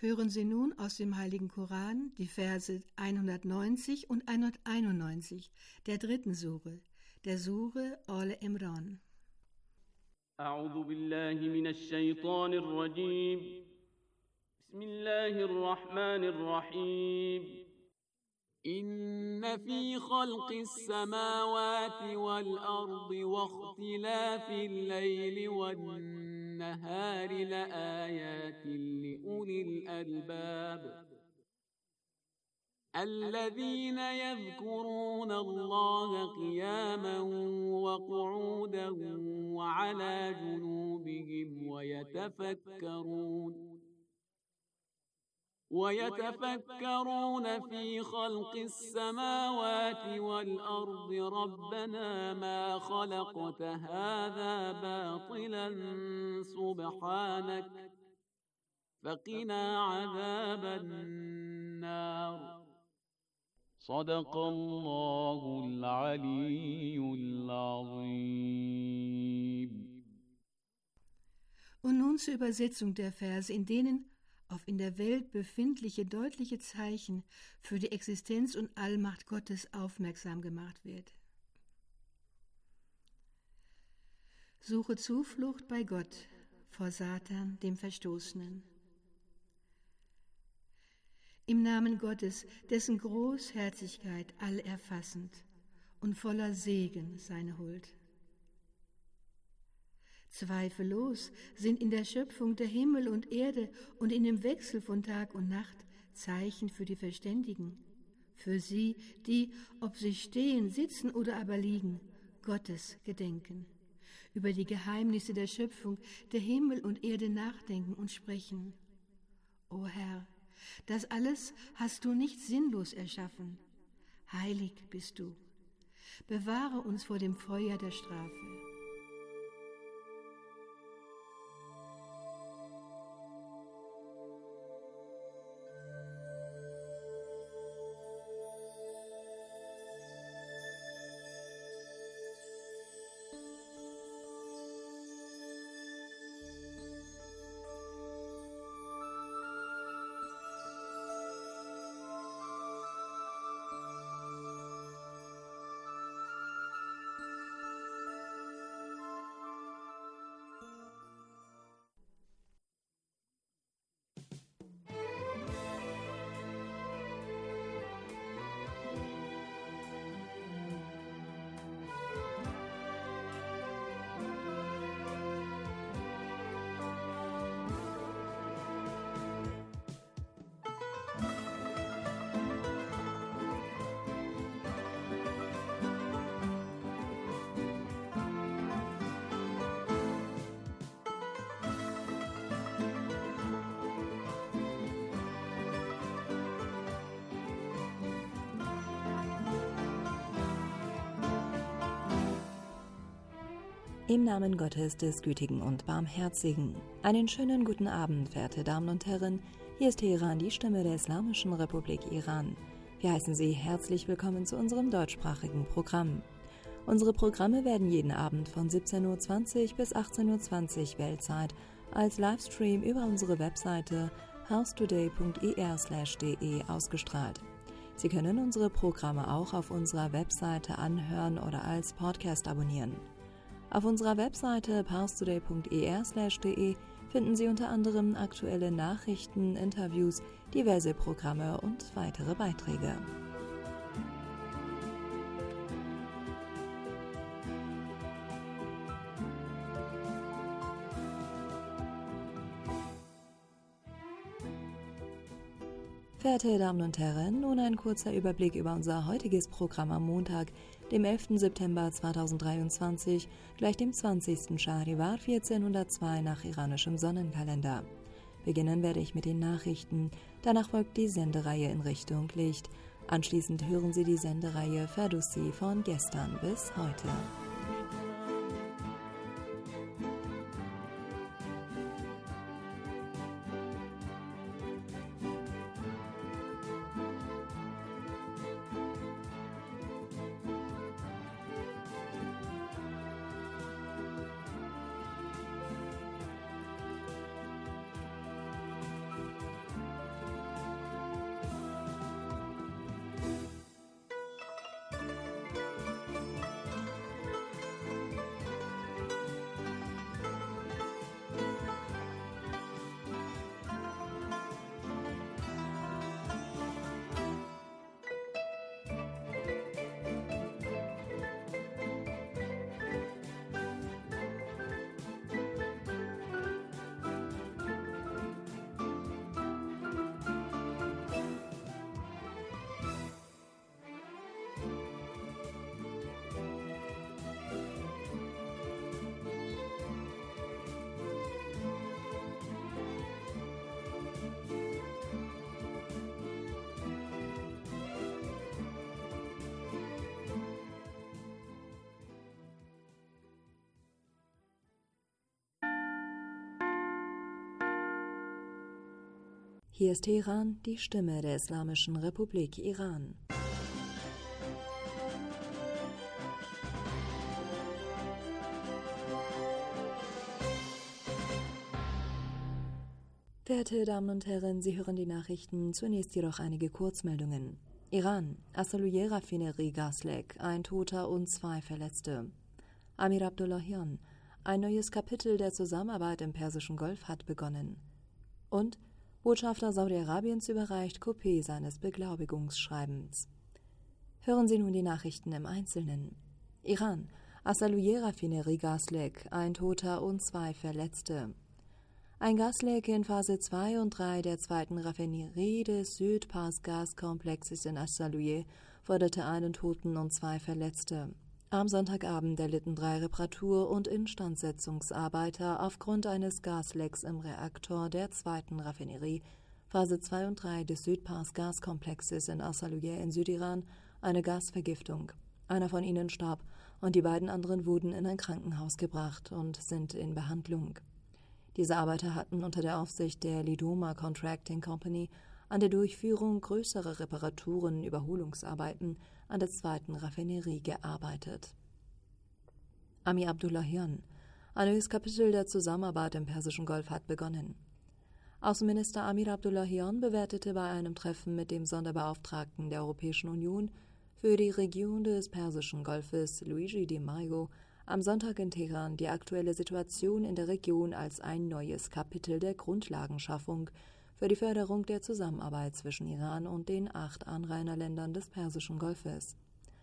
Hören Sie nun aus dem Heiligen Koran die Verse 190 und 191 der dritten Sure, der Sure Al-Imran. أعوذ بالله من الشيطان الرجيم بسم الله الرحمن الرحيم إن في خلق السماوات والأرض واختلاف الليل والنهار لآيات لأولي الألباب الذين يذكرون الله قياما وقعودا وعلى جنوبهم ويتفكرون في خلق السماوات والأرض ربنا ما خلقت هذا باطلا سبحانك فقنا عذاب النار صدق الله العلي العظيم. Und nun zur Übersetzung der Verse, in denen auf in der Welt befindliche deutliche Zeichen für die Existenz und Allmacht Gottes aufmerksam gemacht wird. Suche Zuflucht bei Gott vor Satan, dem Verstoßenen. Im Namen Gottes, dessen Großherzigkeit allerfassend und voller Segen seine Huld. Zweifellos sind in der Schöpfung der Himmel und Erde und in dem Wechsel von Tag und Nacht Zeichen für die Verständigen, für sie, die, ob sie stehen, sitzen oder aber liegen, Gottes gedenken, über die Geheimnisse der Schöpfung der Himmel und Erde nachdenken und sprechen. O Herr, das alles hast du nicht sinnlos erschaffen. Heilig bist du. Bewahre uns vor dem Feuer der Strafe. Im Namen Gottes des Gütigen und Barmherzigen. Einen schönen guten Abend, verehrte Damen und Herren. Hier ist Teheran, die Stimme der Islamischen Republik Iran. Wir heißen Sie herzlich willkommen zu unserem deutschsprachigen Programm. Unsere Programme werden jeden Abend von 17:20 bis 18:20 Weltzeit als Livestream über unsere Webseite houstoday.ir/de ausgestrahlt. Sie können unsere Programme auch auf unserer Webseite anhören oder als Podcast abonnieren. Auf unserer Webseite houstoday.ir/de finden Sie unter anderem aktuelle Nachrichten, Interviews, diverse Programme und weitere Beiträge. Verehrte Damen und Herren, nun ein kurzer Überblick über unser heutiges Programm am Montag, dem 11. September 2023, gleich dem 20. Schahrivar 1402 nach iranischem Sonnenkalender. Beginnen werde ich mit den Nachrichten, danach folgt die Sendereihe in Richtung Licht. Anschließend hören Sie die Sendereihe Ferdussi von gestern bis heute. Hier ist Teheran, die Stimme der Islamischen Republik Iran. Verehrte Damen und Herren, Sie hören die Nachrichten, zunächst jedoch einige Kurzmeldungen. Iran, Asaluye Raffinerie Gasleck, ein Toter und 2 Verletzte. Amir Abdullahian, ein neues Kapitel der Zusammenarbeit im Persischen Golf hat begonnen. Und Botschafter Saudi-Arabiens überreicht Kopie seines Beglaubigungsschreibens. Hören Sie nun die Nachrichten im Einzelnen. Iran, Asaluye Raffinerie Gasleck, ein Toter und 2 Verletzte. Ein Gasleck in Phase 2 und 3 der zweiten Raffinerie des Südpars-Gaskomplexes in Asaluye forderte einen Toten und 2 Verletzte. Am Sonntagabend erlitten 3 Reparatur- und Instandsetzungsarbeiter aufgrund eines Gaslecks im Reaktor der zweiten Raffinerie, Phase 2 und 3 des Südpars-Gaskomplexes in Asaluye in Südiran, eine Gasvergiftung. Einer von ihnen starb und die beiden anderen wurden in ein Krankenhaus gebracht und sind in Behandlung. Diese Arbeiter hatten unter der Aufsicht der Lidoma Contracting Company an der Durchführung größerer Reparaturen, Überholungsarbeiten an der zweiten Raffinerie gearbeitet. Amir Abdullahian, ein neues Kapitel der Zusammenarbeit im Persischen Golf hat begonnen. Außenminister Amir Abdullahian bewertete bei einem Treffen mit dem Sonderbeauftragten der Europäischen Union für die Region des Persischen Golfes, Luigi Di Maio, am Sonntag in Teheran die aktuelle Situation in der Region als ein neues Kapitel der Grundlagenschaffung für die Förderung der Zusammenarbeit zwischen Iran und den 8 Anrainerländern des Persischen Golfes.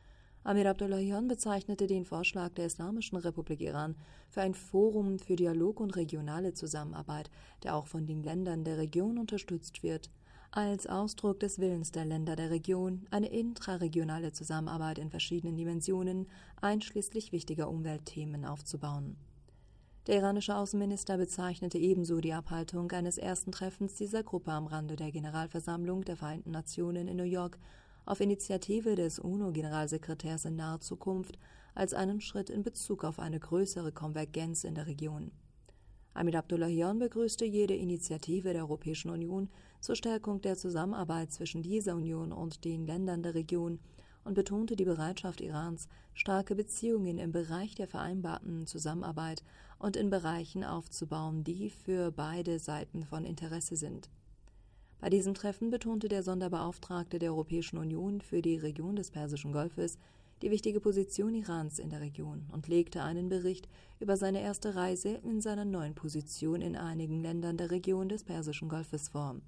Amir Abdullahian bezeichnete den Vorschlag der Islamischen Republik Iran für ein Forum für Dialog und regionale Zusammenarbeit, der auch von den Ländern der Region unterstützt wird, als Ausdruck des Willens der Länder der Region, eine intraregionale Zusammenarbeit in verschiedenen Dimensionen, einschließlich wichtiger Umweltthemen, aufzubauen. Der iranische Außenminister bezeichnete ebenso die Abhaltung eines ersten Treffens dieser Gruppe am Rande der Generalversammlung der Vereinten Nationen in New York auf Initiative des UNO-Generalsekretärs in naher Zukunft als einen Schritt in Bezug auf eine größere Konvergenz in der Region. Amir Abdullahian begrüßte jede Initiative der Europäischen Union zur Stärkung der Zusammenarbeit zwischen dieser Union und den Ländern der Region und betonte die Bereitschaft Irans, starke Beziehungen im Bereich der vereinbarten Zusammenarbeit und in Bereichen aufzubauen, die für beide Seiten von Interesse sind. Bei diesem Treffen betonte der Sonderbeauftragte der Europäischen Union für die Region des Persischen Golfes die wichtige Position Irans in der Region und legte einen Bericht über seine erste Reise in seiner neuen Position in einigen Ländern der Region des Persischen Golfes vor.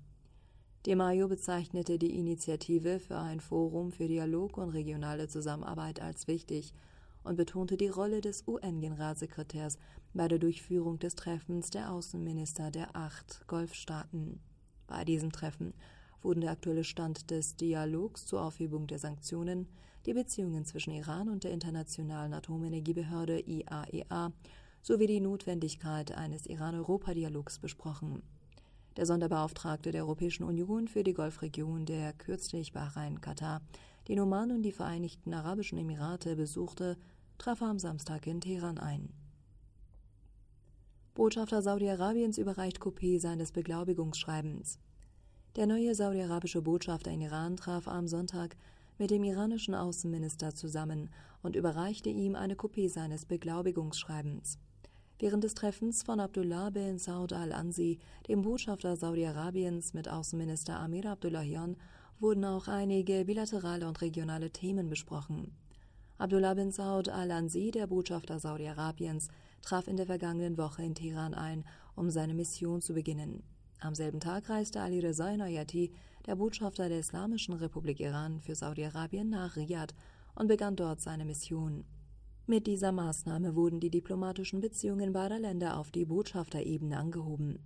Di Maio bezeichnete die Initiative für ein Forum für Dialog und regionale Zusammenarbeit als wichtig und betonte die Rolle des UN-Generalsekretärs bei der Durchführung des Treffens der Außenminister der 8 Golfstaaten. Bei diesem Treffen wurden der aktuelle Stand des Dialogs zur Aufhebung der Sanktionen, die Beziehungen zwischen Iran und der Internationalen Atomenergiebehörde IAEA sowie die Notwendigkeit eines Iran-Europa-Dialogs besprochen. Der Sonderbeauftragte der Europäischen Union für die Golfregion, der kürzlich Bahrain, Katar, den Oman und die Vereinigten Arabischen Emirate besuchte, traf am Samstag in Teheran ein. Botschafter Saudi-Arabiens überreicht Kopie seines Beglaubigungsschreibens. Der neue saudi-arabische Botschafter in Iran traf am Sonntag mit dem iranischen Außenminister zusammen und überreichte ihm eine Kopie seines Beglaubigungsschreibens. Während des Treffens von Abdullah bin Saud al-Ansi, dem Botschafter Saudi-Arabiens, mit Außenminister Amir Abdullahian, wurden auch einige bilaterale und regionale Themen besprochen. Abdullah bin Saud al-Ansi, der Botschafter Saudi-Arabiens, traf in der vergangenen Woche in Teheran ein, um seine Mission zu beginnen. Am selben Tag reiste Ali Reza Inayati, der Botschafter der Islamischen Republik Iran für Saudi-Arabien, nach Riyadh und begann dort seine Mission. Mit dieser Maßnahme wurden die diplomatischen Beziehungen beider Länder auf die Botschafterebene angehoben.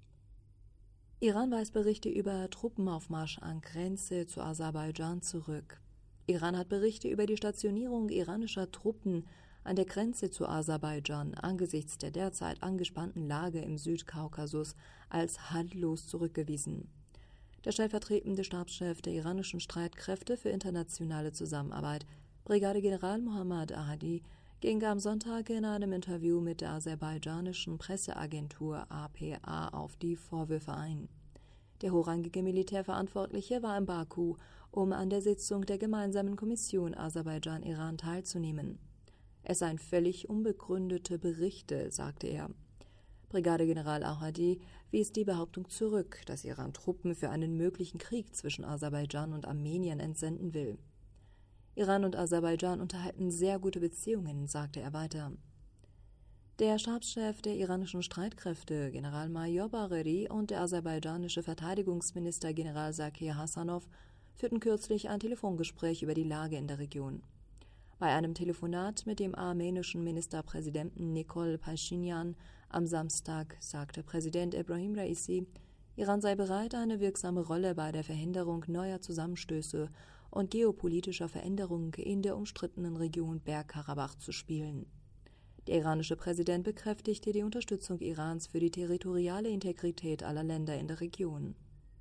Iran weist Berichte über Truppenaufmarsch an Grenze zu Aserbaidschan zurück. Iran hat Berichte über die Stationierung iranischer Truppen an der Grenze zu Aserbaidschan angesichts der derzeit angespannten Lage im Südkaukasus als haltlos zurückgewiesen. Der stellvertretende Stabschef der iranischen Streitkräfte für internationale Zusammenarbeit, Brigadegeneral Mohammad Ahadi, ging am Sonntag in einem Interview mit der aserbaidschanischen Presseagentur APA auf die Vorwürfe ein. Der hochrangige Militärverantwortliche war in Baku, um an der Sitzung der gemeinsamen Kommission Aserbaidschan-Iran teilzunehmen. Es seien völlig unbegründete Berichte, sagte er. Brigadegeneral Ahmadi wies die Behauptung zurück, dass Iran Truppen für einen möglichen Krieg zwischen Aserbaidschan und Armenien entsenden will. Iran und Aserbaidschan unterhalten sehr gute Beziehungen, sagte er weiter. Der Stabschef der iranischen Streitkräfte, Generalmajor Bagheri, und der aserbaidschanische Verteidigungsminister General Zakir Hassanov führten kürzlich ein Telefongespräch über die Lage in der Region. Bei einem Telefonat mit dem armenischen Ministerpräsidenten Nikol Pashinyan am Samstag sagte Präsident Ebrahim Raisi, Iran sei bereit, eine wirksame Rolle bei der Verhinderung neuer Zusammenstöße und geopolitischer Veränderungen in der umstrittenen Region Bergkarabach zu spielen. Der iranische Präsident bekräftigte die Unterstützung Irans für die territoriale Integrität aller Länder in der Region.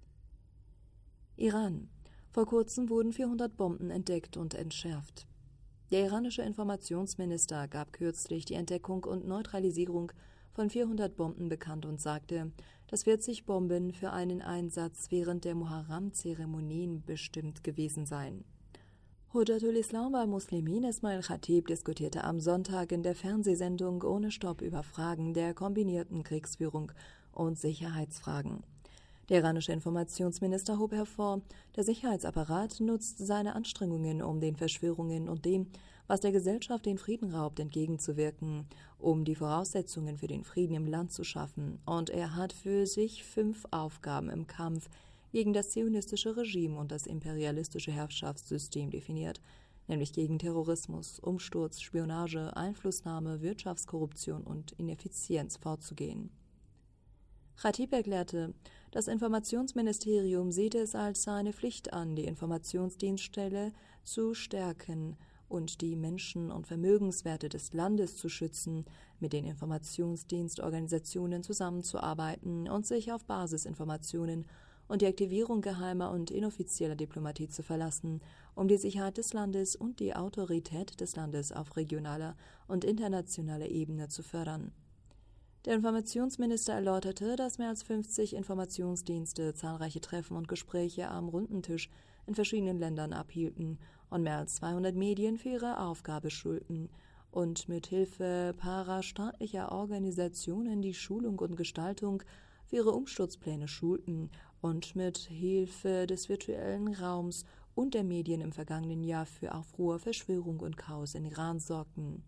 Iran. Vor kurzem wurden 400 Bomben entdeckt und entschärft. Der iranische Informationsminister gab kürzlich die Entdeckung und Neutralisierung von 400 Bomben bekannt und sagte, dass 40 Bomben für einen Einsatz während der Muharram-Zeremonien bestimmt gewesen seien. Hujjatul Islam wal Muslimin Esmail Khatib diskutierte am Sonntag in der Fernsehsendung Ohne Stopp über Fragen der kombinierten Kriegsführung und Sicherheitsfragen. Der iranische Informationsminister hob hervor, der Sicherheitsapparat nutzt seine Anstrengungen, um den Verschwörungen und dem, was der Gesellschaft den Frieden raubt, entgegenzuwirken, um die Voraussetzungen für den Frieden im Land zu schaffen. Und er hat für sich 5 Aufgaben im Kampf gegen das zionistische Regime und das imperialistische Herrschaftssystem definiert, nämlich gegen Terrorismus, Umsturz, Spionage, Einflussnahme, Wirtschaftskorruption und Ineffizienz vorzugehen. Khatib erklärte, das Informationsministerium sieht es als seine Pflicht an, die Informationsdienststelle zu stärken und die Menschen- und Vermögenswerte des Landes zu schützen, mit den Informationsdienstorganisationen zusammenzuarbeiten und sich auf Basisinformationen und die Aktivierung geheimer und inoffizieller Diplomatie zu verlassen, um die Sicherheit des Landes und die Autorität des Landes auf regionaler und internationaler Ebene zu fördern. Der Informationsminister erläuterte, dass mehr als 50 Informationsdienste zahlreiche Treffen und Gespräche am runden Tisch in verschiedenen Ländern abhielten und mehr als 200 Medien für ihre Aufgabe schulten und mit Hilfe parastaatlicher Organisationen die Schulung und Gestaltung für ihre Umsturzpläne schulten und mit Hilfe des virtuellen Raums und der Medien im vergangenen Jahr für Aufruhr, Verschwörung und Chaos in Iran sorgten.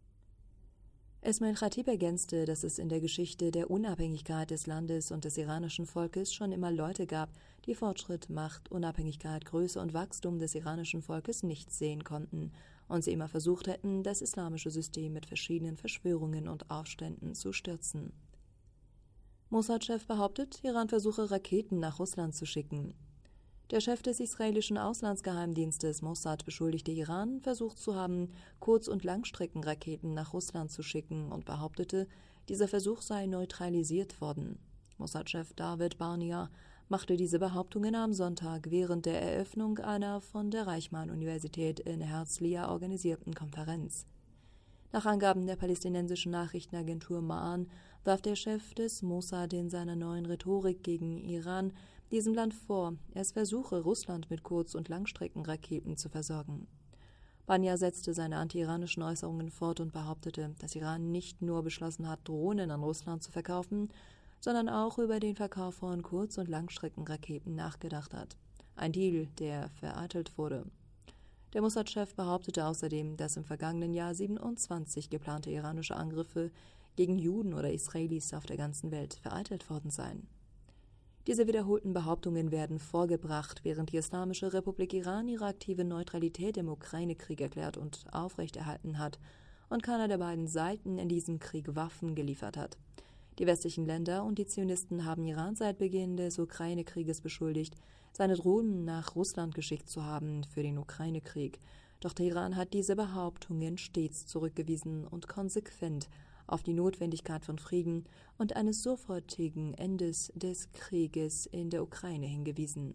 Esmail Khatib ergänzte, dass es in der Geschichte der Unabhängigkeit des Landes und des iranischen Volkes schon immer Leute gab, die Fortschritt, Macht, Unabhängigkeit, Größe und Wachstum des iranischen Volkes nicht sehen konnten und sie immer versucht hätten, das islamische System mit verschiedenen Verschwörungen und Aufständen zu stürzen. Mossad-Chef behauptet, Iran versuche Raketen nach Russland zu schicken. Der Chef des israelischen Auslandsgeheimdienstes Mossad beschuldigte Iran, versucht zu haben, Kurz- und Langstreckenraketen nach Russland zu schicken und behauptete, dieser Versuch sei neutralisiert worden. Mossad-Chef David Barnea machte diese Behauptungen am Sonntag während der Eröffnung einer von der Reichmann-Universität in Herzliya organisierten Konferenz. Nach Angaben der palästinensischen Nachrichtenagentur Ma'an warf der Chef des Mossad in seiner neuen Rhetorik gegen Iran diesem Land vor, es versuche, Russland mit Kurz- und Langstreckenraketen zu versorgen. Barnea setzte seine anti-iranischen Äußerungen fort und behauptete, dass Iran nicht nur beschlossen hat, Drohnen an Russland zu verkaufen, sondern auch über den Verkauf von Kurz- und Langstreckenraketen nachgedacht hat. Ein Deal, der vereitelt wurde. Der Mossad-Chef behauptete außerdem, dass im vergangenen Jahr 27 geplante iranische Angriffe gegen Juden oder Israelis auf der ganzen Welt vereitelt worden seien. Diese wiederholten Behauptungen werden vorgebracht, während die Islamische Republik Iran ihre aktive Neutralität im Ukraine-Krieg erklärt und aufrechterhalten hat und keiner der beiden Seiten in diesem Krieg Waffen geliefert hat. Die westlichen Länder und die Zionisten haben Iran seit Beginn des Ukraine-Krieges beschuldigt, seine Drohnen nach Russland geschickt zu haben für den Ukraine-Krieg. Doch Teheran hat diese Behauptungen stets zurückgewiesen und konsequent auf die Notwendigkeit von Frieden und eines sofortigen Endes des Krieges in der Ukraine hingewiesen.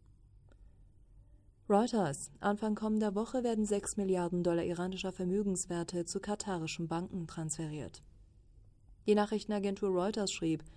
Reuters. Anfang kommender Woche werden $6 Milliarden iranischer Vermögenswerte zu katarischen Banken transferiert. Die Nachrichtenagentur Reuters schrieb,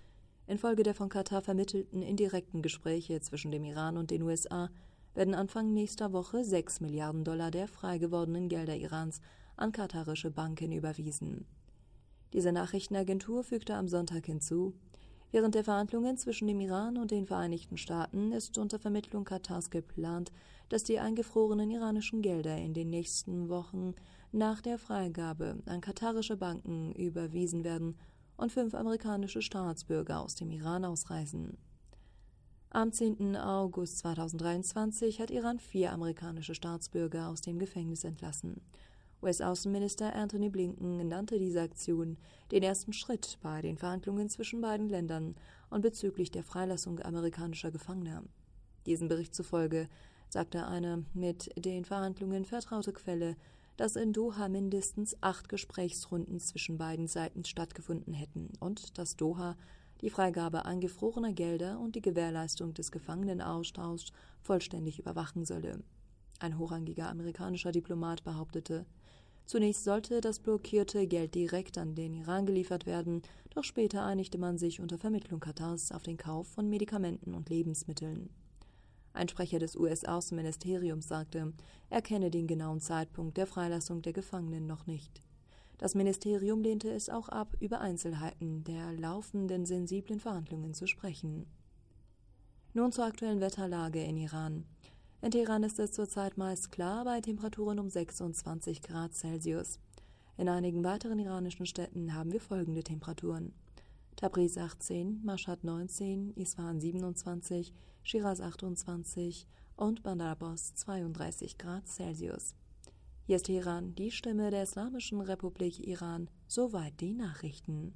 Infolge der von Katar vermittelten indirekten Gespräche zwischen dem Iran und den USA werden Anfang nächster Woche 6 Milliarden Dollar der frei gewordenen Gelder Irans an katarische Banken überwiesen. Diese Nachrichtenagentur fügte am Sonntag hinzu: Während der Verhandlungen zwischen dem Iran und den Vereinigten Staaten ist unter Vermittlung Katars geplant, dass die eingefrorenen iranischen Gelder in den nächsten Wochen nach der Freigabe an katarische Banken überwiesen werden und 5 amerikanische Staatsbürger aus dem Iran ausreisen. Am 10. August 2023 hat Iran 4 amerikanische Staatsbürger aus dem Gefängnis entlassen. US-Außenminister Antony Blinken nannte diese Aktion den ersten Schritt bei den Verhandlungen zwischen beiden Ländern und bezüglich der Freilassung amerikanischer Gefangener. Diesem Bericht zufolge sagte eine mit den Verhandlungen vertraute Quelle, dass in Doha mindestens 8 Gesprächsrunden zwischen beiden Seiten stattgefunden hätten und dass Doha die Freigabe eingefrorener Gelder und die Gewährleistung des Gefangenenaustauschs vollständig überwachen solle. Ein hochrangiger amerikanischer Diplomat behauptete, zunächst sollte das blockierte Geld direkt an den Iran geliefert werden, doch später einigte man sich unter Vermittlung Katars auf den Kauf von Medikamenten und Lebensmitteln. Ein Sprecher des US-Außenministeriums sagte, er kenne den genauen Zeitpunkt der Freilassung der Gefangenen noch nicht. Das Ministerium lehnte es auch ab, über Einzelheiten der laufenden sensiblen Verhandlungen zu sprechen. Nun zur aktuellen Wetterlage in Iran. In Teheran ist es zurzeit meist klar bei Temperaturen um 26 Grad Celsius. In einigen weiteren iranischen Städten haben wir folgende Temperaturen: Tabriz 18, Mashhad 19, Isfahan 27, Schiraz 28 und Bandar Abbas 32 Grad Celsius. Hier ist Teheran, die Stimme der Islamischen Republik Iran. Soweit die Nachrichten.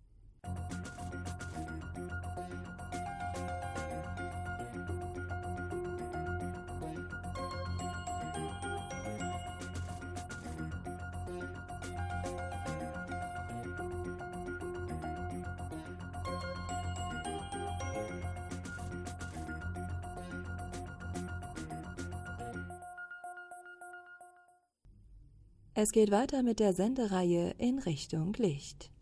Es geht weiter mit der Sendereihe In Richtung Licht.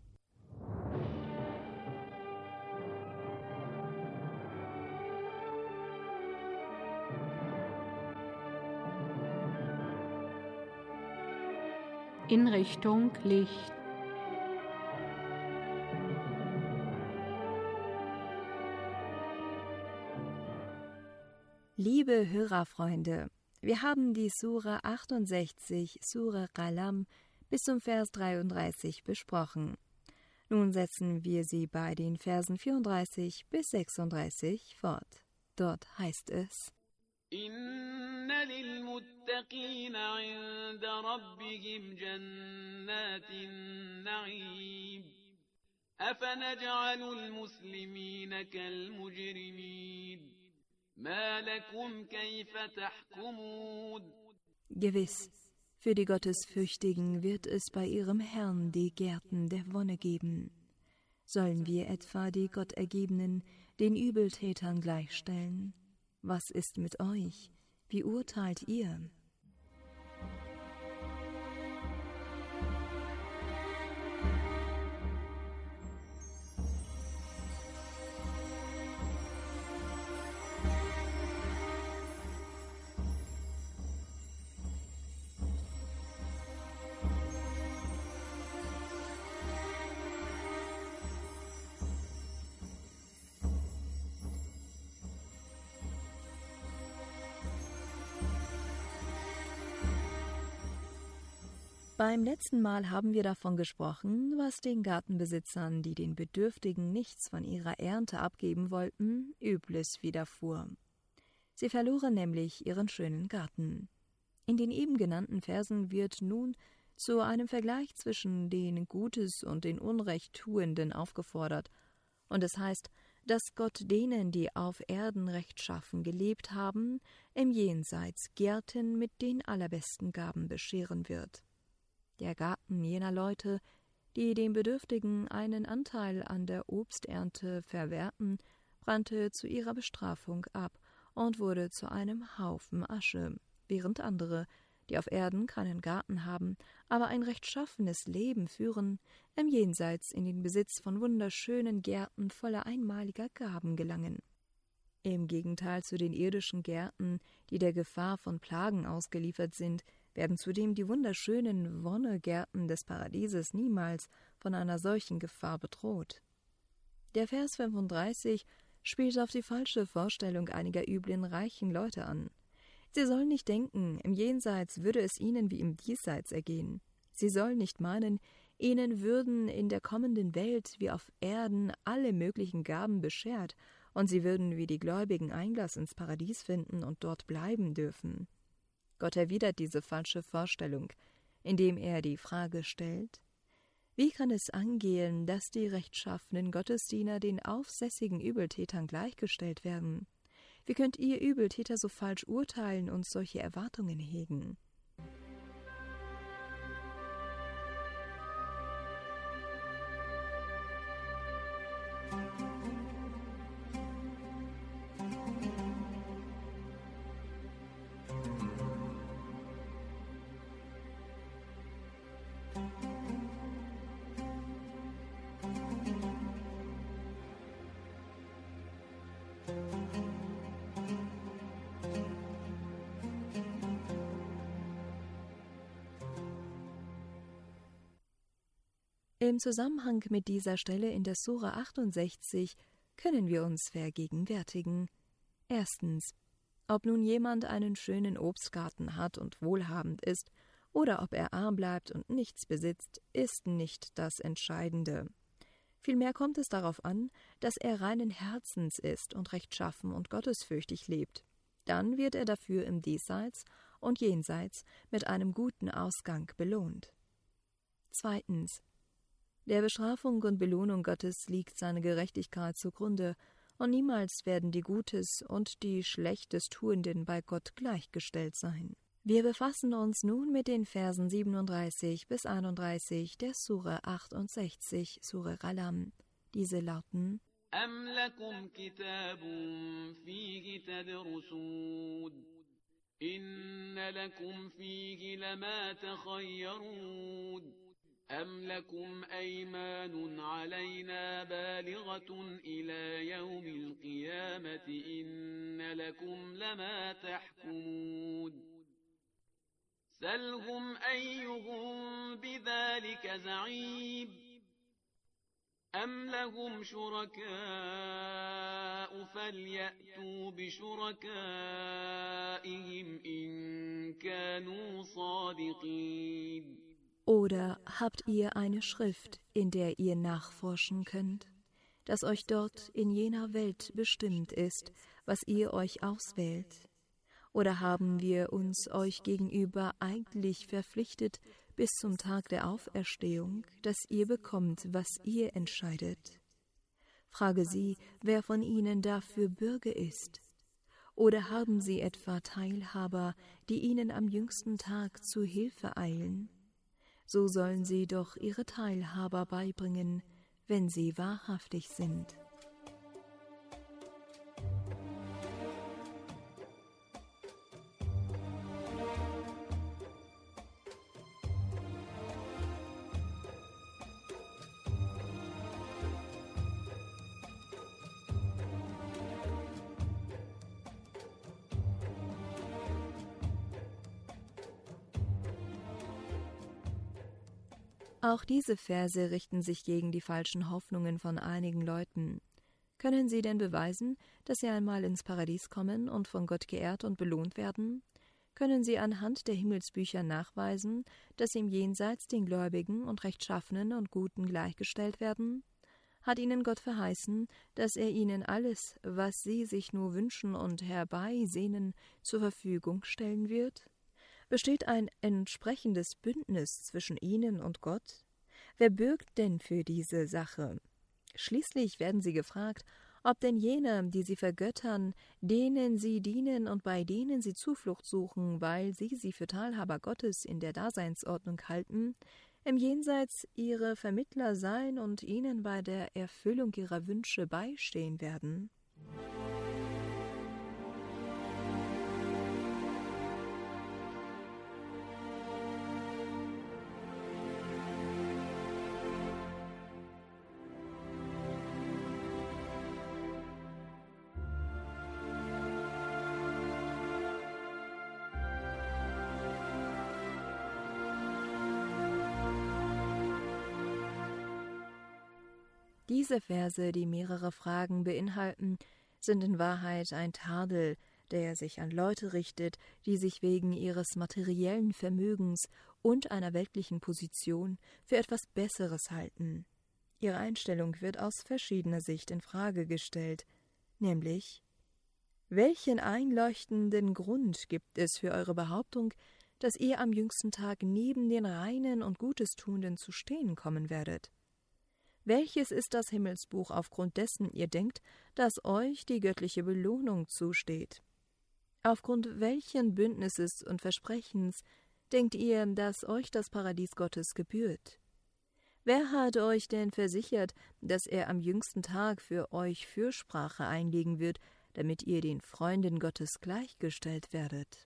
In Richtung Licht. Liebe Hörerfreunde, wir haben die Sura 68, Sura Qalam, bis zum Vers 33 besprochen. Nun setzen wir sie bei den Versen 34 bis 36 fort. Dort heißt es: Inna lilmuttaqina 'inda rabbihim jannatin na'im. Afanaj'alul muslimina kal mujrimin. Gewiss, für die Gottesfürchtigen wird es bei ihrem Herrn die Gärten der Wonne geben. Sollen wir etwa die Gottergebenen den Übeltätern gleichstellen? Was ist mit euch? Wie urteilt ihr? Beim letzten Mal haben wir davon gesprochen, was den Gartenbesitzern, die den Bedürftigen nichts von ihrer Ernte abgeben wollten, Übles widerfuhr. Sie verloren nämlich ihren schönen Garten. In den eben genannten Versen wird nun zu einem Vergleich zwischen den Gutes und den Unrechttuenden aufgefordert, und es heißt, dass Gott denen, die auf Erden rechtschaffen gelebt haben, im Jenseits Gärten mit den allerbesten Gaben bescheren wird. Der Garten jener Leute, die den Bedürftigen einen Anteil an der Obsternte verwehrten, brannte zu ihrer Bestrafung ab und wurde zu einem Haufen Asche, während andere, die auf Erden keinen Garten haben, aber ein rechtschaffenes Leben führen, im Jenseits in den Besitz von wunderschönen Gärten voller einmaliger Gaben gelangen. Im Gegenteil zu den irdischen Gärten, die der Gefahr von Plagen ausgeliefert sind, werden zudem die wunderschönen Wonnegärten des Paradieses niemals von einer solchen Gefahr bedroht. Der Vers 35 spielt auf die falsche Vorstellung einiger üblen, reichen Leute an. Sie sollen nicht denken, im Jenseits würde es ihnen wie im Diesseits ergehen. Sie sollen nicht meinen, ihnen würden in der kommenden Welt wie auf Erden alle möglichen Gaben beschert und sie würden wie die Gläubigen Einlass ins Paradies finden und dort bleiben dürfen. Gott erwidert diese falsche Vorstellung, indem er die Frage stellt: Wie kann es angehen, dass die rechtschaffenen Gottesdiener den aufsässigen Übeltätern gleichgestellt werden? Wie könnt ihr Übeltäter so falsch urteilen und solche Erwartungen hegen? Im Zusammenhang mit dieser Stelle in der Sura 68 können wir uns vergegenwärtigen. Erstens, ob nun jemand einen schönen Obstgarten hat und wohlhabend ist, oder ob er arm bleibt und nichts besitzt, ist nicht das Entscheidende. Vielmehr kommt es darauf an, dass er reinen Herzens ist und rechtschaffen und gottesfürchtig lebt. Dann wird er dafür im Diesseits und Jenseits mit einem guten Ausgang belohnt. Zweitens, der Bestrafung und Belohnung Gottes liegt seine Gerechtigkeit zugrunde, und niemals werden die Gutes und die Schlechtes Tuenden bei Gott gleichgestellt sein. Wir befassen uns nun mit den Versen 37 bis 31 der Sura 68, Sura Al-Alam. Diese lauten: أم لكم كتاب فيه تدرسون إن لكم فيه لما تخيرون أم لكم أيمان علينا بالغة إلى يوم القيامة إن لكم لما تحكمون سلهم أيهم بذلك زعيم أم لهم شركاء فليأتوا بشركائهم إن كانوا صادقين. Oder habt ihr eine Schrift, in der ihr nachforschen könnt, dass euch dort in jener Welt bestimmt ist, was ihr euch auswählt? Oder haben wir uns euch gegenüber eigentlich verpflichtet bis zum Tag der Auferstehung, dass ihr bekommt, was ihr entscheidet? Frage sie, wer von ihnen dafür Bürge ist. Oder haben sie etwa Teilhaber, die ihnen am jüngsten Tag zu Hilfe eilen? So sollen sie doch ihre Teilhaber beibringen, wenn sie wahrhaftig sind. Auch diese Verse richten sich gegen die falschen Hoffnungen von einigen Leuten. Können sie denn beweisen, dass sie einmal ins Paradies kommen und von Gott geehrt und belohnt werden? Können sie anhand der Himmelsbücher nachweisen, dass im Jenseits den Gläubigen und Rechtschaffenen und Guten gleichgestellt werden? Hat ihnen Gott verheißen, dass er ihnen alles, was sie sich nur wünschen und herbeisehnen, zur Verfügung stellen wird? Besteht ein entsprechendes Bündnis zwischen ihnen und Gott? Wer bürgt denn für diese Sache? Schließlich werden sie gefragt, ob denn jene, die sie vergöttern, denen sie dienen und bei denen sie Zuflucht suchen, weil sie für Teilhaber Gottes in der Daseinsordnung halten, im Jenseits ihre Vermittler sein und ihnen bei der Erfüllung ihrer Wünsche beistehen werden? Diese Verse, die mehrere Fragen beinhalten, sind in Wahrheit ein Tadel, der sich an Leute richtet, die sich wegen ihres materiellen Vermögens und einer weltlichen Position für etwas Besseres halten. Ihre Einstellung wird aus verschiedener Sicht in Frage gestellt, nämlich: Welchen einleuchtenden Grund gibt es für eure Behauptung, dass ihr am jüngsten Tag neben den Reinen und Gutestuenden zu stehen kommen werdet? Welches ist das Himmelsbuch, aufgrund dessen ihr denkt, dass euch die göttliche Belohnung zusteht? Aufgrund welchen Bündnisses und Versprechens denkt ihr, dass euch das Paradies Gottes gebührt? Wer hat euch denn versichert, dass er am jüngsten Tag für euch Fürsprache einlegen wird, damit ihr den Freunden Gottes gleichgestellt werdet?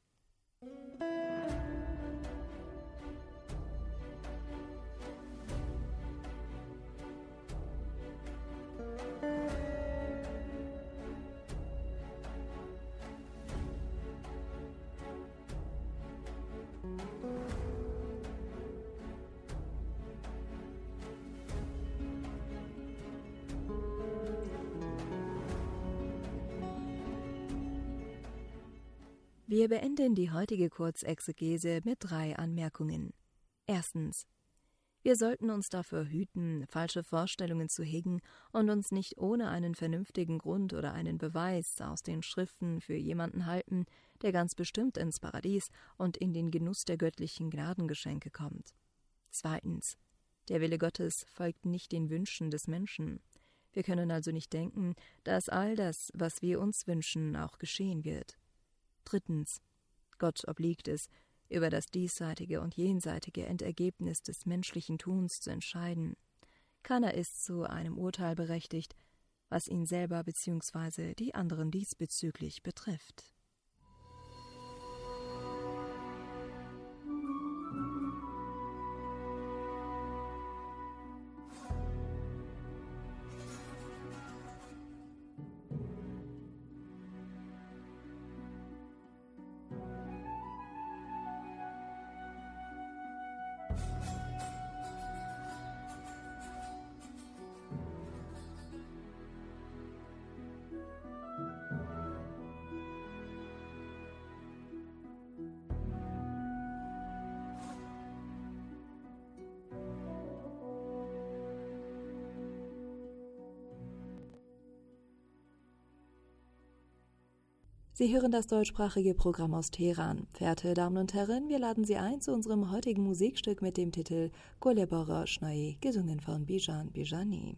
Wir beenden die heutige Kurzexegese mit 3 Anmerkungen. Erstens: Wir sollten uns dafür hüten, falsche Vorstellungen zu hegen und uns nicht ohne einen vernünftigen Grund oder einen Beweis aus den Schriften für jemanden halten, der ganz bestimmt ins Paradies und in den Genuss der göttlichen Gnadengeschenke kommt. Zweitens: Der Wille Gottes folgt nicht den Wünschen des Menschen. Wir können also nicht denken, dass all das, was wir uns wünschen, auch geschehen wird. Drittens: Gott obliegt es, über das diesseitige und jenseitige Endergebnis des menschlichen Tuns zu entscheiden. Keiner ist zu einem Urteil berechtigt, was ihn selber bzw. die anderen diesbezüglich betrifft. Sie hören das deutschsprachige Programm aus Teheran. Verehrte Damen und Herren, wir laden Sie ein zu unserem heutigen Musikstück mit dem Titel Goleba Roshnai, gesungen von Bijan Bijani.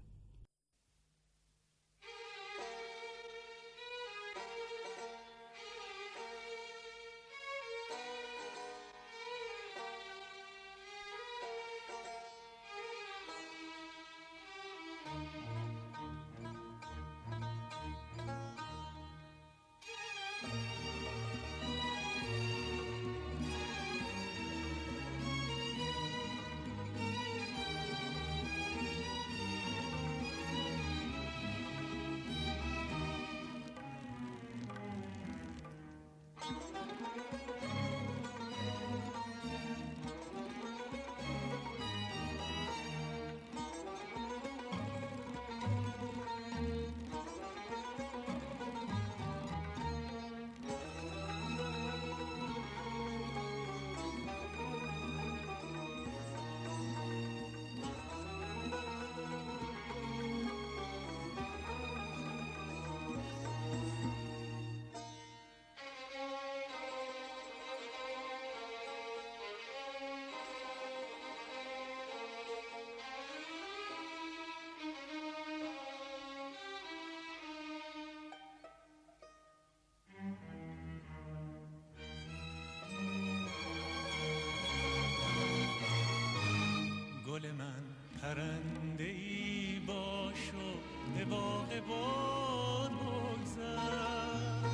گل من پرنده ای باش و به باغ باد بگذر،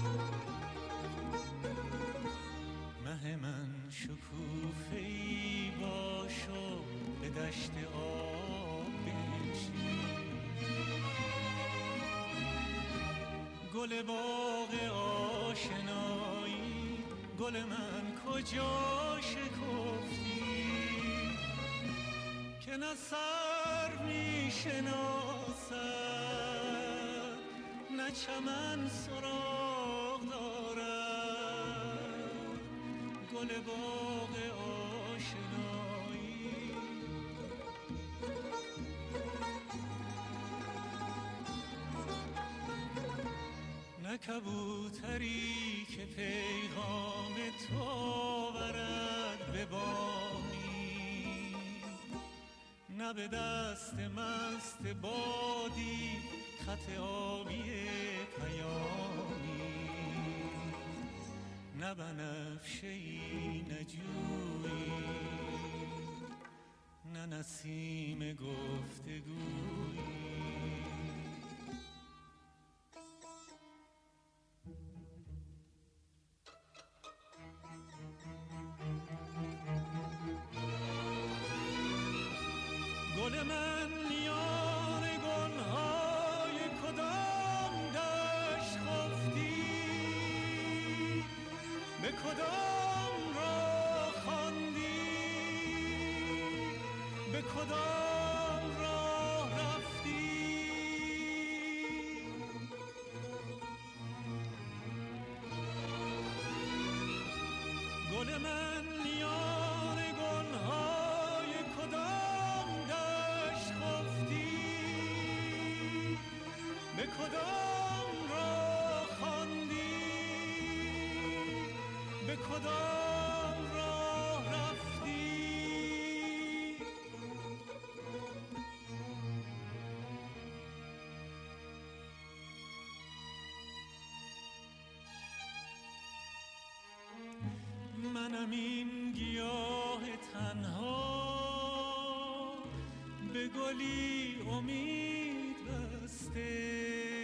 مه من شکوفه ای باش و به دشت آب بنشین، گل باغ آشنایی گل من کجا شکفتی که که نه سر می شناسد نه چمن سراغ دارد گل باغ آشنایی نه کبوتری که پیغام تو آورد به بامی نه به دست مست بادی خط آبی پیامی نه بنفشه‌ای نه جویی نه نسیم گفتگویی گل من میان گلهای کدام دشت خفتی به کدام راه خواندی به کدام راه رفتی گل من میان گلهای کدام به کدام راه خواندی به کدام راه رفتی منم این گیاه تنها به گلی امید بسته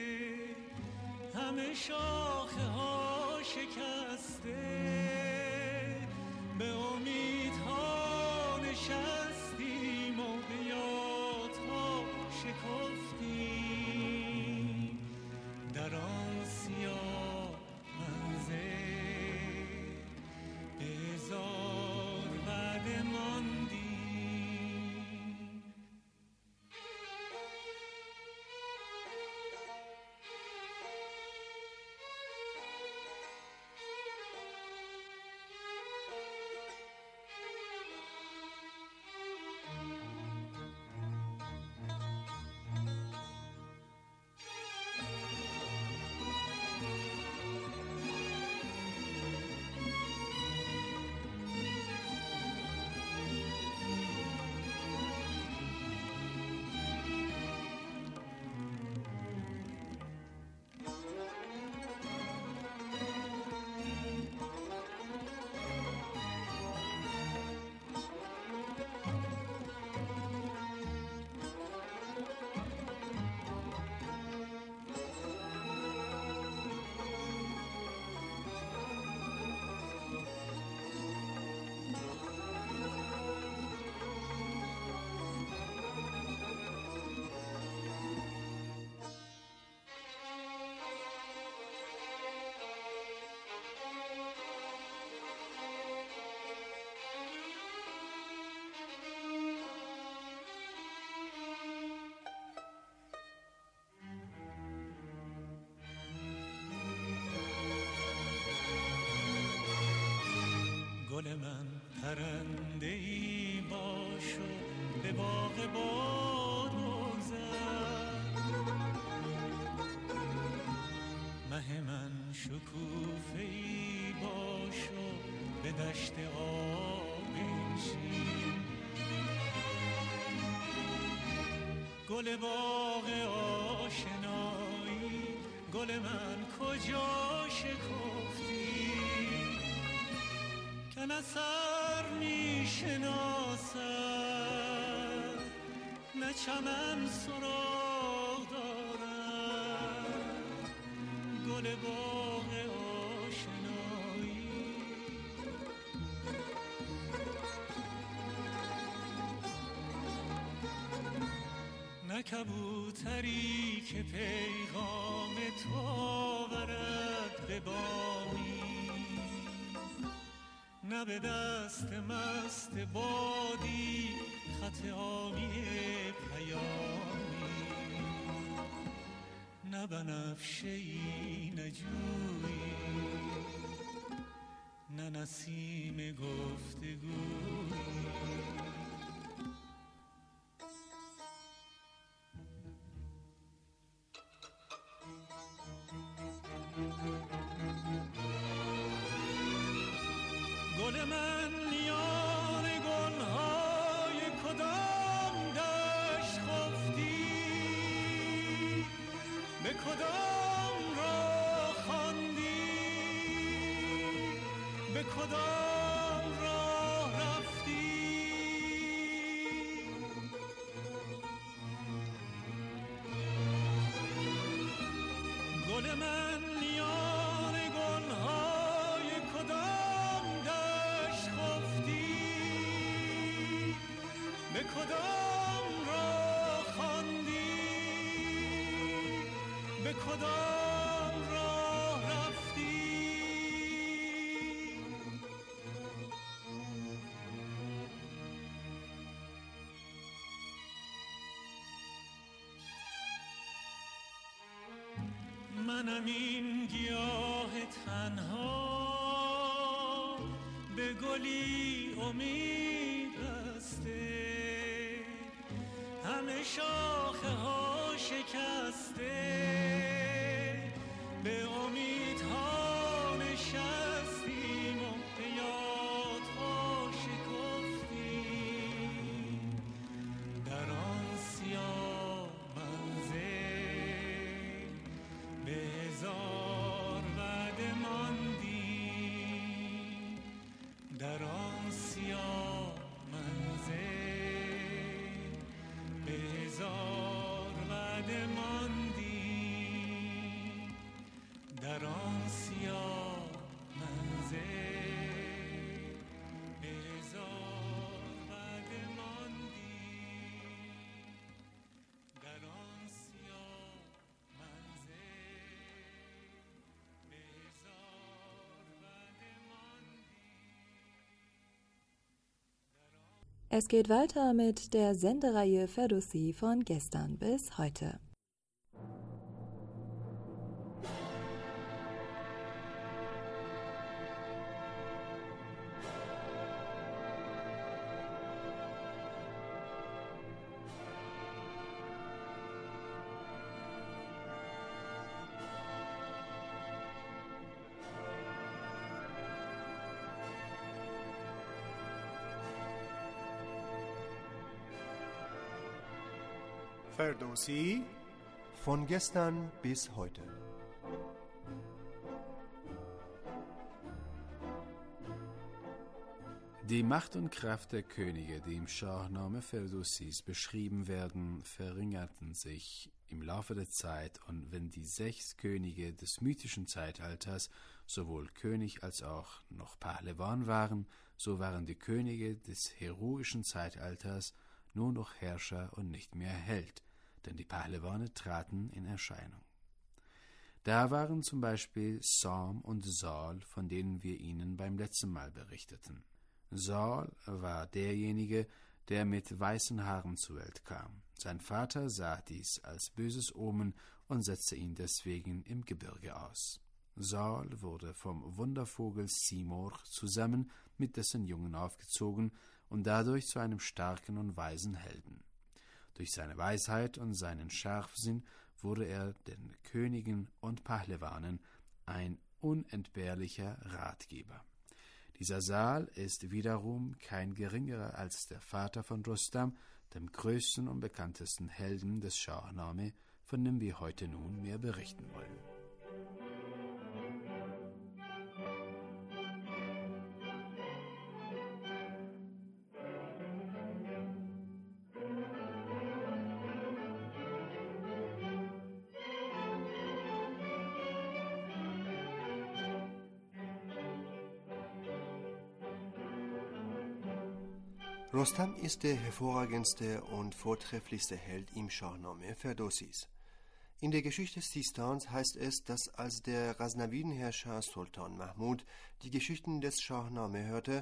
همه شاخه ها شکسته به امیدها نشستیم و به یادها شکفتیم در آن سیاه منزل به هزار وعده ماندیم گل من پرنده‌ای باش و به باغ باد بگذر مه من شکوفه‌ای باش و به دشت آب بنشین گل باغ آشنایی گل من کجا شکفتی که نه سر می شناسد نه چمن سراغ دارد گل باغ آشنایی نه کبوتری که پیغام تو آورد به بامی نه به دست مست بادی خط آبی پیامی، نه بنفشه‌ای نه جویی، نه نسیم گفتگویی. گل من میان گلهای کدام دشت خفتی، به کدام راه خواندی، به کدام راه رفتی. گل من میان گلهای کدام دشت خفتی، به کدام راه خواندی، به کدام راه رفتی. منم این گیاه تنها، به گلی امید بسته، همه شاخه ها شکسته، به امیدها نشستیم و به یادها شکفتیم، در آن سیاه منزل به هزار وعده ماندیم، در آن سیاه منزل به هزار وعده ماندیم، در آن سیاه منزل به هزار وعده ماندیم، در آن سیاه منزل به هزار وعده ماندیم. Es geht weiter mit der Sendereihe Ferdowsi von gestern bis heute. Ferdowsi von gestern bis heute. Die Macht und Kraft der Könige, die im Shahnameh Ferdowsis beschrieben werden, verringerten sich im Laufe der Zeit, und wenn die 6 Könige des mythischen Zeitalters sowohl König als auch noch Pahlewan waren, so waren die Könige des heroischen Zeitalters nur noch Herrscher und nicht mehr Held, denn die Pahlewane traten in Erscheinung. Da waren zum Beispiel Sam und Saul, von denen wir Ihnen beim letzten Mal berichteten. Saul war derjenige, der mit weißen Haaren zur Welt kam. Sein Vater sah dies als böses Omen und setzte ihn deswegen im Gebirge aus. Saul wurde vom Wundervogel Simurgh zusammen mit dessen Jungen aufgezogen und dadurch zu einem starken und weisen Helden. Durch seine Weisheit und seinen Scharfsinn wurde er den Königen und Pahlewanen ein unentbehrlicher Ratgeber. Dieser Saul ist wiederum kein geringerer als der Vater von Rustam, dem größten und bekanntesten Helden des Shahnameh, von dem wir heute nun mehr berichten wollen. Rustam ist der hervorragendste und vortrefflichste Held im Shahnameh Ferdowsis. In der Geschichte Sistans heißt es, dass als der Ghaznavidenherrscher Sultan Mahmud die Geschichten des Shahnameh hörte,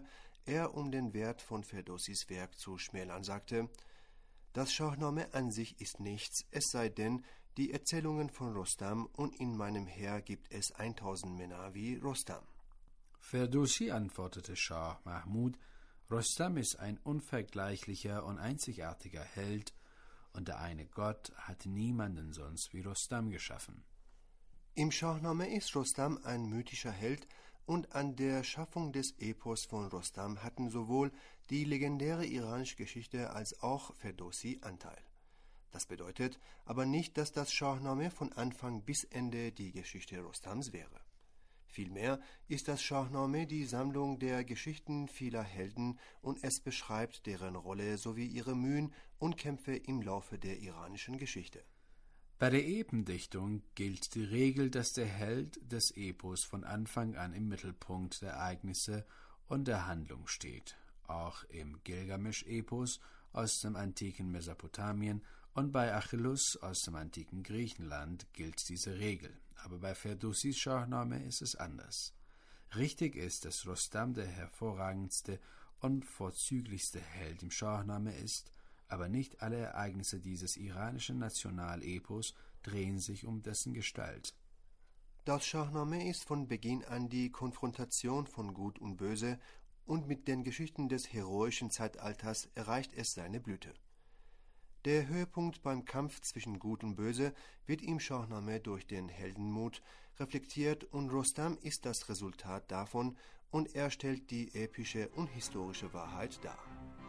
er, um den Wert von Ferdowsis Werk zu schmälern, sagte: Das Shahnameh an sich ist nichts, es sei denn die Erzählungen von Rostam, und in meinem Heer gibt es 1000 Männer wie Rostam. Ferdowsi antwortete Schah Mahmud: Rostam ist ein unvergleichlicher und einzigartiger Held, und der eine Gott hat niemanden sonst wie Rostam geschaffen. Im Shahnameh ist Rostam ein mythischer Held, und an der Schaffung des Epos von Rostam hatten sowohl die legendäre iranische Geschichte als auch Ferdowsi Anteil. Das bedeutet aber nicht, dass das Shahnameh von Anfang bis Ende die Geschichte Rostams wäre. Vielmehr ist das Shahnameh die Sammlung der Geschichten vieler Helden, und es beschreibt deren Rolle sowie ihre Mühen und Kämpfe im Laufe der iranischen Geschichte. Bei der Ependichtung gilt die Regel, dass der Held des Epos von Anfang an im Mittelpunkt der Ereignisse und der Handlung steht. Auch im Gilgamesch-Epos aus dem antiken Mesopotamien und bei Achilleus aus dem antiken Griechenland gilt diese Regel. Aber bei Ferdowsis Shahnameh ist es anders. Richtig ist, dass Rostam der hervorragendste und vorzüglichste Held im Shahnameh ist, aber nicht alle Ereignisse dieses iranischen Nationalepos drehen sich um dessen Gestalt. Das Shahnameh ist von Beginn an die Konfrontation von Gut und Böse, und mit den Geschichten des heroischen Zeitalters erreicht es seine Blüte. Der Höhepunkt beim Kampf zwischen Gut und Böse wird im Shahnameh durch den Heldenmut reflektiert, und Rostam ist das Resultat davon, und er stellt die epische und historische Wahrheit dar.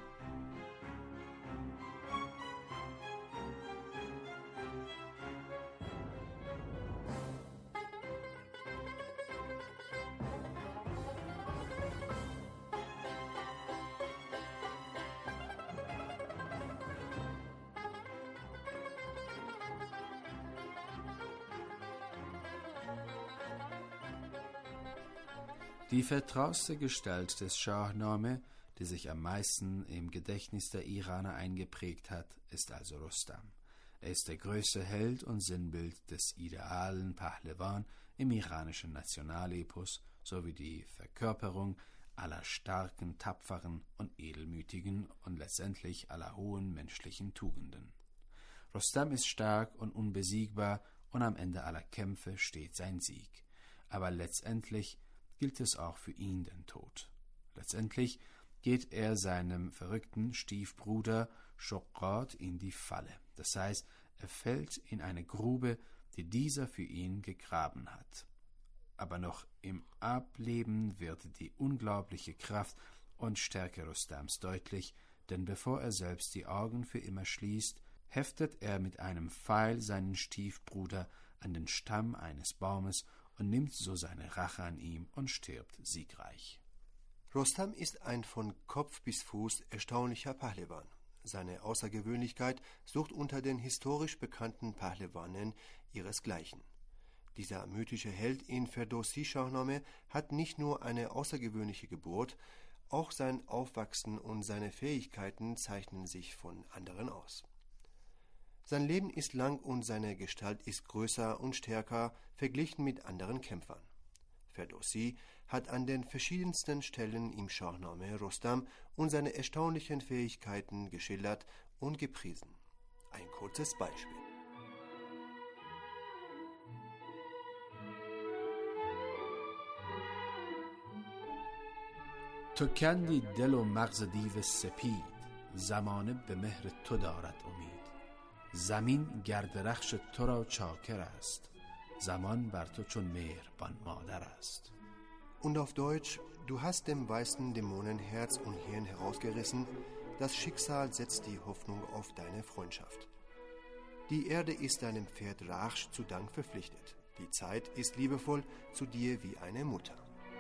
Die vertrauteste Gestalt des Shahnameh, die sich am meisten im Gedächtnis der Iraner eingeprägt hat, ist also Rostam. Er ist der größte Held und Sinnbild des idealen Pahlewan im iranischen Nationalepos sowie die Verkörperung aller starken, tapferen und edelmütigen und letztendlich aller hohen menschlichen Tugenden. Rostam ist stark und unbesiegbar, und am Ende aller Kämpfe steht sein Sieg. Aber letztendlich gilt es auch für ihn den Tod. Letztendlich geht er seinem verrückten Stiefbruder Shoqat in die Falle. Das heißt, er fällt in eine Grube, die dieser für ihn gegraben hat. Aber noch im Ableben wird die unglaubliche Kraft und Stärke Rostams deutlich, denn bevor er selbst die Augen für immer schließt, heftet er mit einem Pfeil seinen Stiefbruder an den Stamm eines Baumes und nimmt so seine Rache an ihm und stirbt siegreich. Rostam ist ein von Kopf bis Fuß erstaunlicher Pahlewan. Seine Außergewöhnlichkeit sucht unter den historisch bekannten Pahlewanen ihresgleichen. Dieser mythische Held in Ferdowsi Shahnameh hat nicht nur eine außergewöhnliche Geburt, auch sein Aufwachsen und seine Fähigkeiten zeichnen sich von anderen aus. Sein Leben ist lang und seine Gestalt ist größer und stärker verglichen mit anderen Kämpfern. Ferdowsi hat an den verschiedensten Stellen im Shahnameh Rostam und seine erstaunlichen Fähigkeiten geschildert und gepriesen. Ein kurzes Beispiel. تو کندی دل و مغز دیو سپید زمانه به مهر تو دارد امید زمین گرد رخش تو را چاکر است زمان بر تو چون مهربان مادر است. Und auf Deutsch: Du hast dem weißen Dämonen Herz und Hirn herausgerissen, das Schicksal setzt die Hoffnung auf deine Freundschaft. Die Erde ist deinem Pferd Raksh zu Dank verpflichtet. Die Zeit ist liebevoll zu dir wie eine Mutter.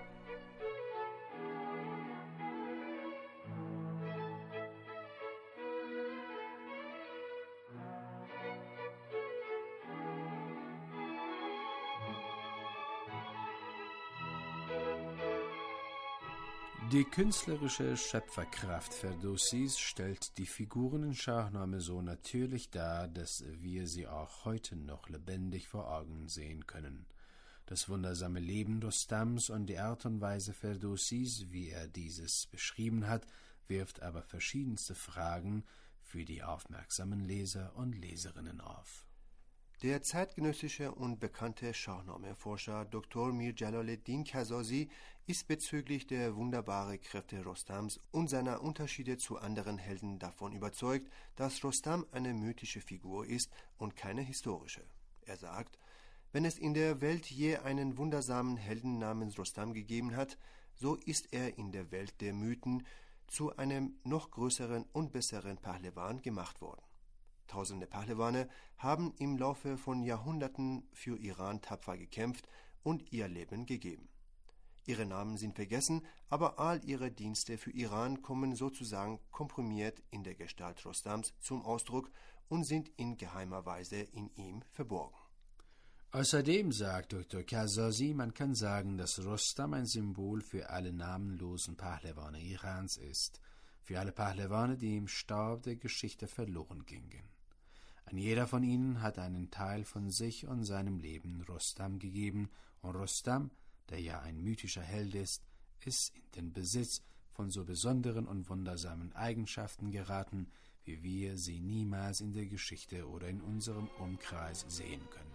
Die künstlerische Schöpferkraft Ferdowsis stellt die Figuren in Shahnameh so natürlich dar, dass wir sie auch heute noch lebendig vor Augen sehen können. Das wundersame Leben Rostams und die Art und Weise Ferdowsis, wie er dieses beschrieben hat, wirft aber verschiedenste Fragen für die aufmerksamen Leser und Leserinnen auf. Der zeitgenössische und bekannte Shahnameh-Forscher Dr. Mir Jalaleddin Kazazi ist bezüglich der wunderbaren Kräfte Rostams und seiner Unterschiede zu anderen Helden davon überzeugt, dass Rostam eine mythische Figur ist und keine historische. Er sagt, wenn es in der Welt je einen wundersamen Helden namens Rostam gegeben hat, so ist er in der Welt der Mythen zu einem noch größeren und besseren Pahlewan gemacht worden. Tausende Pahlewane haben im Laufe von Jahrhunderten für Iran tapfer gekämpft und ihr Leben gegeben. Ihre Namen sind vergessen, aber all ihre Dienste für Iran kommen sozusagen komprimiert in der Gestalt Rostams zum Ausdruck und sind in geheimer Weise in ihm verborgen. Außerdem sagt Dr. Kazazi, man kann sagen, dass Rostam ein Symbol für alle namenlosen Pahlewane Irans ist, für alle Pahlewane, die im Staub der Geschichte verloren gingen. Ein jeder von ihnen hat einen Teil von sich und seinem Leben Rostam gegeben, und Rostam, der ja ein mythischer Held ist in den Besitz von so besonderen und wundersamen Eigenschaften geraten, wie wir sie niemals in der Geschichte oder in unserem Umkreis sehen können.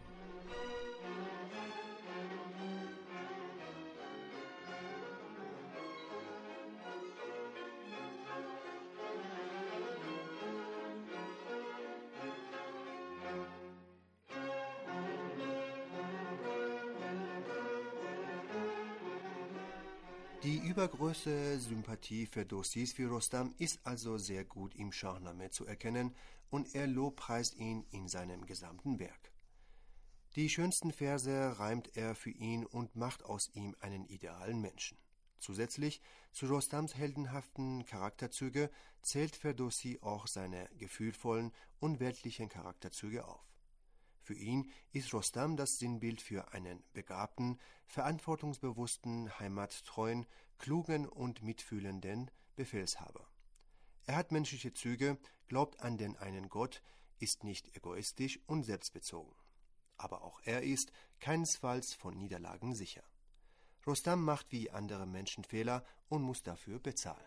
Die übergroße Sympathie Ferdowsis für Rostam ist also sehr gut im Shahnameh zu erkennen und er lobpreist ihn in seinem gesamten Werk. Die schönsten Verse reimt er für ihn und macht aus ihm einen idealen Menschen. Zusätzlich zu Rostams heldenhaften Charakterzüge zählt Ferdowsi auch seine gefühlvollen und weltlichen Charakterzüge auf. Für ihn ist Rostam das Sinnbild für einen begabten, verantwortungsbewussten, heimattreuen, klugen und mitfühlenden Befehlshaber. Er hat menschliche Züge, glaubt an den einen Gott, ist nicht egoistisch und selbstbezogen. Aber auch er ist keinesfalls von Niederlagen sicher. Rostam macht wie andere Menschen Fehler und muss dafür bezahlen.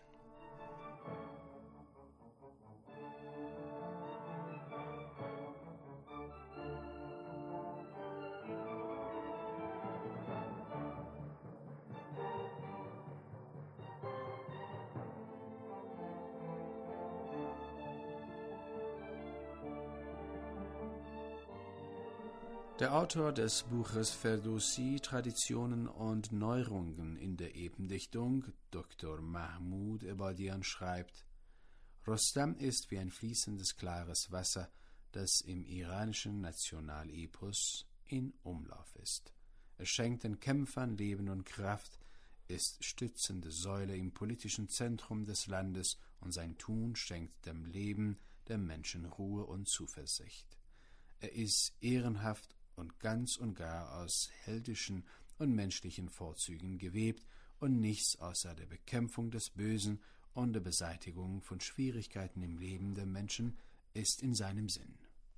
Der Autor des Buches Ferdowsi, Traditionen und Neuerungen in der Ependichtung, Dr. Mahmoud Ebadian, schreibt: Rostam ist wie ein fließendes, klares Wasser, das im iranischen Nationalepos in Umlauf ist. Es schenkt den Kämpfern Leben und Kraft, ist stützende Säule im politischen Zentrum des Landes und sein Tun schenkt dem Leben der Menschen Ruhe und Zuversicht. Er ist ehrenhaft und ganz und gar aus heldischen und menschlichen Vorzügen gewebt und nichts außer der Bekämpfung des Bösen und der Beseitigung von Schwierigkeiten im Leben der Menschen ist in seinem Sinn.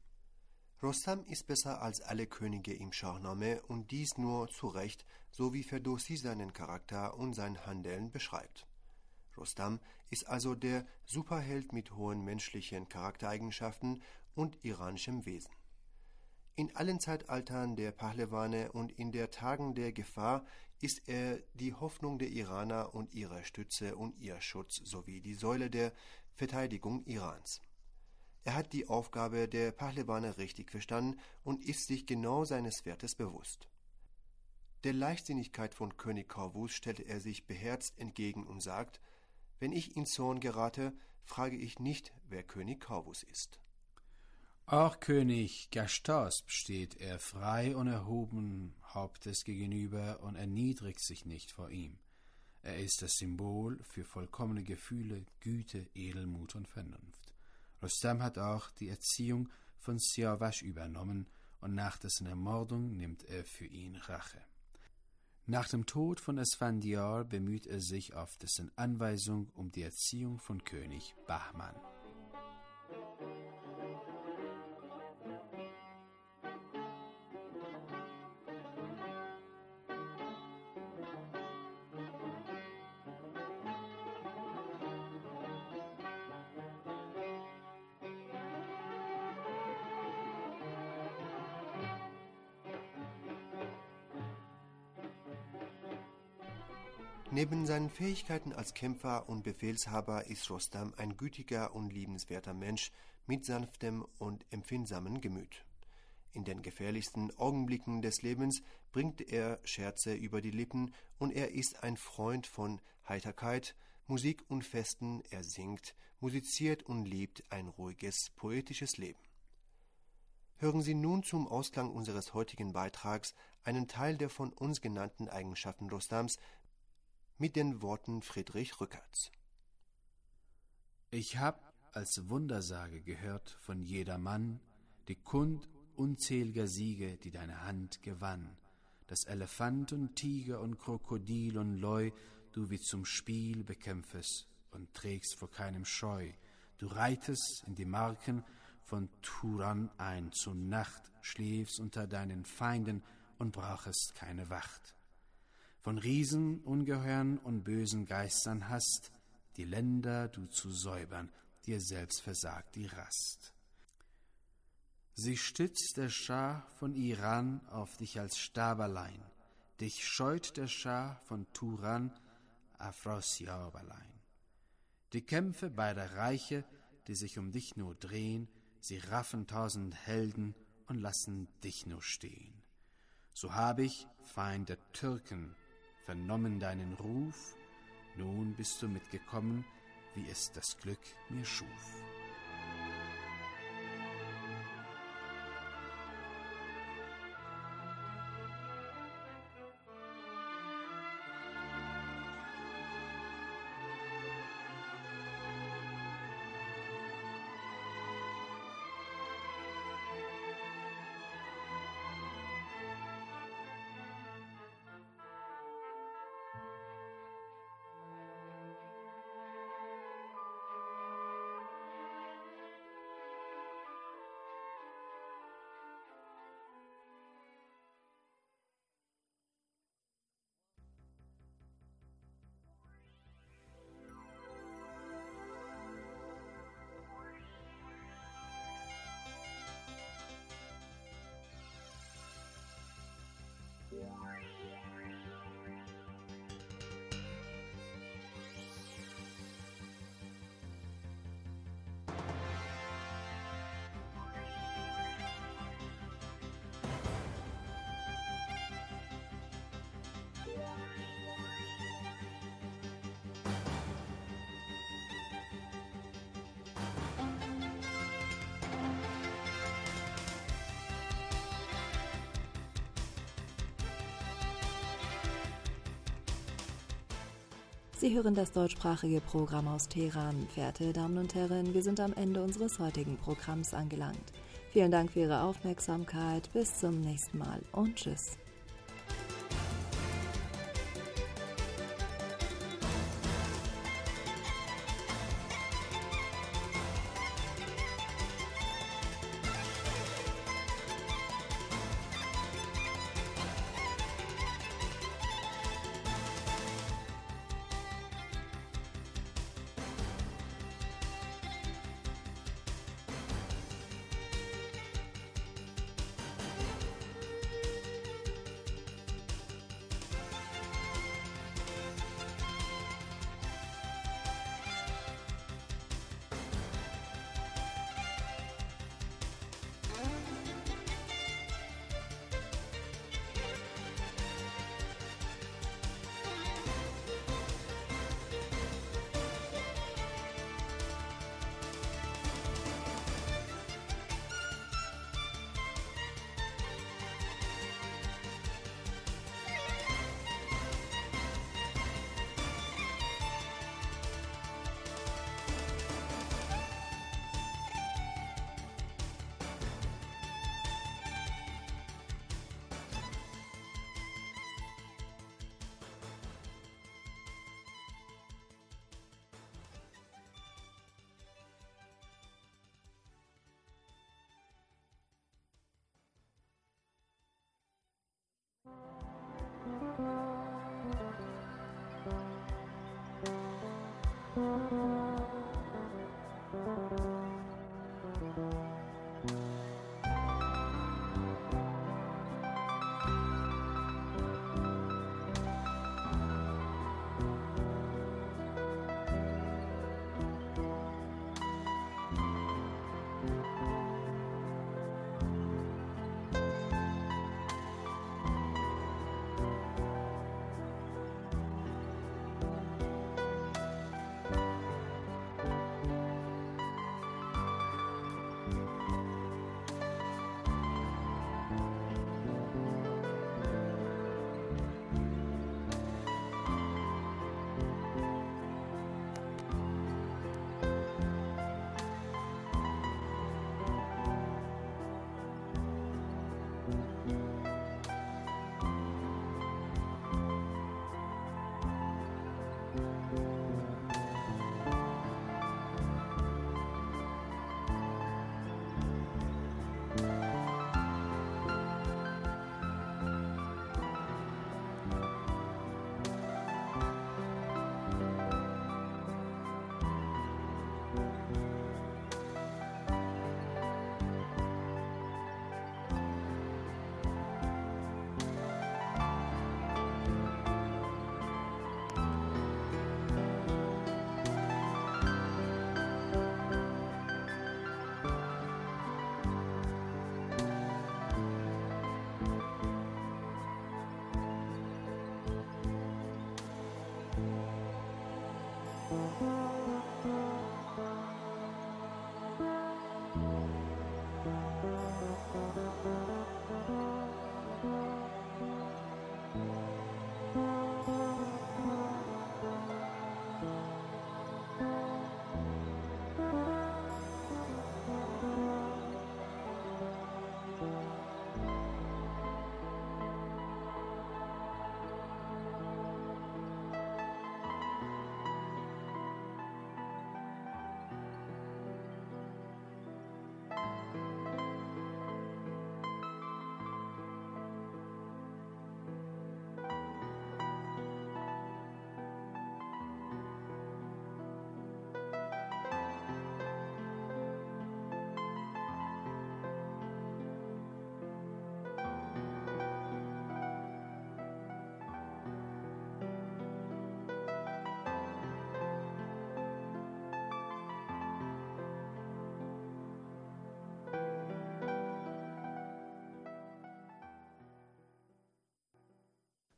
Rostam ist besser als alle Könige im Shahnameh und dies nur zu Recht, so wie Ferdowsi seinen Charakter und sein Handeln beschreibt. Rostam ist also der Superheld mit hohen menschlichen Charaktereigenschaften und iranischem Wesen. In allen Zeitaltern der Pahlewane und in der Tagen der Gefahr ist er die Hoffnung der Iraner und ihre Stütze und ihr Schutz sowie die Säule der Verteidigung Irans. Er hat die Aufgabe der Pahlewane richtig verstanden und ist sich genau seines Wertes bewusst. Der Leichtsinnigkeit von König Kavus stellte er sich beherzt entgegen und sagt: Wenn ich in Zorn gerate, frage ich nicht, wer König Kavus ist. Auch König Gashtasp steht er frei und erhoben Hauptes gegenüber und erniedrigt sich nicht vor ihm. Er ist das Symbol für vollkommene Gefühle, Güte, Edelmut und Vernunft. Rostam hat auch die Erziehung von Siavash übernommen und nach dessen Ermordung nimmt er für ihn Rache. Nach dem Tod von Esfandiar bemüht er sich auf dessen Anweisung um die Erziehung von König Bahman. Neben seinen Fähigkeiten als Kämpfer und Befehlshaber ist Rostam ein gütiger und liebenswerter Mensch mit sanftem und empfindsamen Gemüt. In den gefährlichsten Augenblicken des Lebens bringt er Scherze über die Lippen und er ist ein Freund von Heiterkeit, Musik und Festen. Er singt, musiziert und lebt ein ruhiges, poetisches Leben. Hören Sie nun zum Ausklang unseres heutigen Beitrags einen Teil der von uns genannten Eigenschaften Rostams mit den Worten Friedrich Rückerts. Ich hab als Wundersage gehört von jedermann die Kund unzählger Siege, die deine Hand gewann, dass Elefant und Tiger und Krokodil und Leu du wie zum Spiel bekämpfest und trägst vor keinem Scheu. Du reitest in die Marken von Turan ein, zur Nacht schläfst unter deinen Feinden und brauchest keine Wacht. Von Riesen, Ungeheuern und bösen Geistern hast, die Länder du zu säubern, dir selbst versagt die Rast. Sie stützt der Schah von Iran auf dich als Stab allein, dich scheut der Schah von Turan, Afrasiab allein. Die Kämpfe beider Reiche, die sich um dich nur drehen, sie raffen 1000 Helden und lassen dich nur stehen. So hab ich, Feind der Türken, vernommen deinen Ruf, nun bist du mitgekommen, wie es das Glück mir schuf. Sie hören das deutschsprachige Programm aus Teheran. Verehrte Damen und Herren, wir sind am Ende unseres heutigen Programms angelangt. Vielen Dank für Ihre Aufmerksamkeit. Bis zum nächsten Mal und tschüss.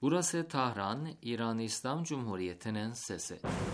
Burası Tahran, İran İslam Cumhuriyeti'nin sesi.